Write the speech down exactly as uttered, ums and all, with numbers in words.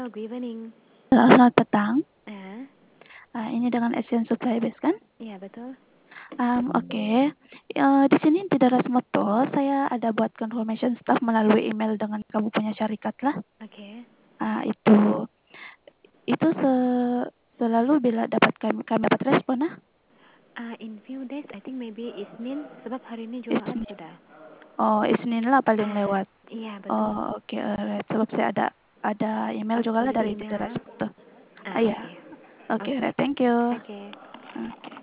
Halo, good evening. Halo, selamat petang. Ah, Ah, ini dengan Asian Supply Base kan? iya betul. Um, Oke, Eh, di sini di Daras Moto saya ada buat confirmation staff melalui email dengan kamu punya syarikat lah. Oke. Ah, itu itu se selalu bila dapat kami kami dapat respon nah. Ah, in few days, I think maybe Isnin, sebab hari ini Jumaat Isnin. sudah. Oh, Isnin lah paling Ah, lewat. iya betul. Oh, oke, alright. Sebab saya ada ada email Aku juga lah lihat dari email Daras ah. Moto. Ah, Ah, ya. oke. Oke, Oke. alright. Thank you. Oke. Oke.